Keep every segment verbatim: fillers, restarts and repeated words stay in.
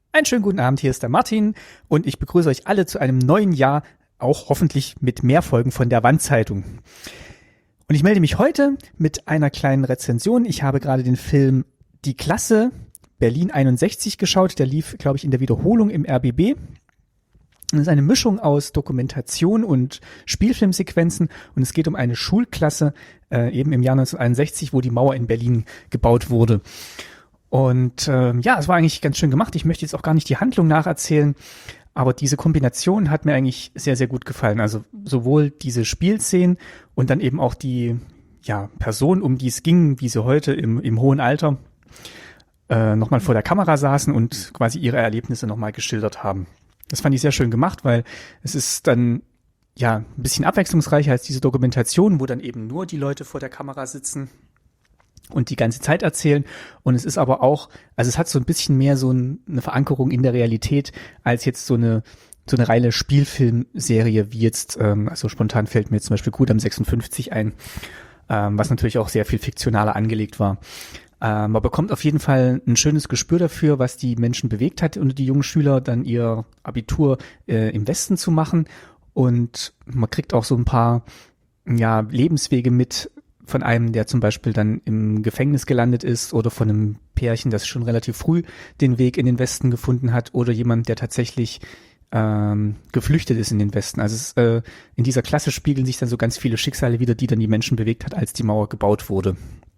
Einen schönen guten Abend, hier ist der Martin und ich begrüße euch alle zu einem neuen Jahr, auch hoffentlich mit mehr Folgen von der Wandzeitung. Und ich melde mich heute mit einer kleinen Rezension. Ich habe gerade den Film Die Klasse Berlin einundsechzig geschaut. Der lief, glaube ich, in der Wiederholung im R B B. Das ist eine Mischung aus Dokumentation und Spielfilmsequenzen und es geht um eine Schulklasse, äh, eben im Jahr neunzehnhunderteinundsechzig, wo die Mauer in Berlin gebaut wurde. Und ähm, ja, es war eigentlich ganz schön gemacht. Ich möchte jetzt auch gar nicht die Handlung nacherzählen, aber diese Kombination hat mir eigentlich sehr, sehr gut gefallen. Also sowohl diese Spielszenen und dann eben auch die ja, Personen, um die es ging, wie sie heute im, im hohen Alter äh, nochmal vor der Kamera saßen und quasi ihre Erlebnisse nochmal geschildert haben. Das fand ich sehr schön gemacht, weil es ist dann ja ein bisschen abwechslungsreicher als diese Dokumentation, wo dann eben nur die Leute vor der Kamera sitzen und die ganze Zeit erzählen. Und es ist aber auch, also es hat so ein bisschen mehr so ein, eine Verankerung in der Realität als jetzt so eine so eine reine Spielfilmserie wie jetzt, ähm, also spontan fällt mir jetzt zum Beispiel Kudam sechsundfünfzig ein, ähm, was natürlich auch sehr viel fiktionaler angelegt war. Ähm, man bekommt auf jeden Fall ein schönes Gespür dafür, was die Menschen bewegt hat und die jungen Schüler dann ihr Abitur äh, im Westen zu machen. Und man kriegt auch so ein paar ja, Lebenswege mit, von einem, der zum Beispiel dann im Gefängnis gelandet ist oder von einem Pärchen, das schon relativ früh den Weg in den Westen gefunden hat oder jemand, der tatsächlich ähm, geflüchtet ist in den Westen. Also es, äh, in dieser Klasse spiegeln sich dann so ganz viele Schicksale wieder, die dann die Menschen bewegt hat, als die Mauer gebaut wurde.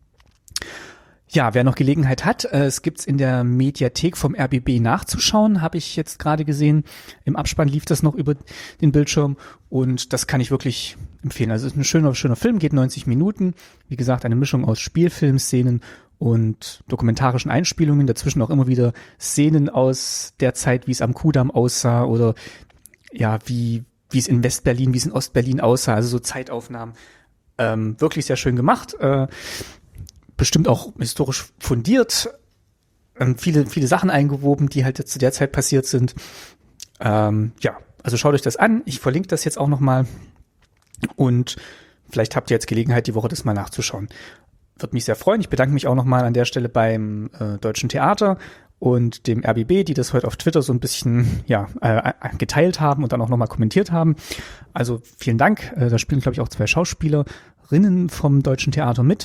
Ja, wer noch Gelegenheit hat, äh, es gibt's in der Mediathek vom R B B nachzuschauen, habe ich jetzt gerade gesehen. Im Abspann lief das noch über den Bildschirm und das kann ich wirklich empfehlen. Also es ist ein schöner, schöner Film, geht neunzig Minuten. Wie gesagt, eine Mischung aus Spielfilmszenen und dokumentarischen Einspielungen. Dazwischen auch immer wieder Szenen aus der Zeit, wie es am Kudamm aussah oder ja, wie wie es in Westberlin, wie es in Ostberlin aussah. Also so Zeitaufnahmen. Ähm, wirklich sehr schön gemacht. Äh, bestimmt auch historisch fundiert, ähm, viele viele Sachen eingewoben, die halt zu der Zeit passiert sind. Ähm, ja, also schaut euch das an. Ich verlinke das jetzt auch nochmal und vielleicht habt ihr jetzt Gelegenheit, die Woche das mal nachzuschauen. Würde mich sehr freuen. Ich bedanke mich auch nochmal an der Stelle beim äh, Deutschen Theater und dem R B B, die das heute auf Twitter so ein bisschen ja äh, geteilt haben und dann auch nochmal kommentiert haben. Also vielen Dank. Äh, da spielen, glaube ich, auch zwei Schauspielerinnen vom Deutschen Theater mit.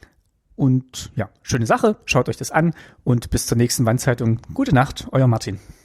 Und ja, schöne Sache, schaut euch das an und bis zur nächsten Wandzeitung. Gute Nacht, euer Martin.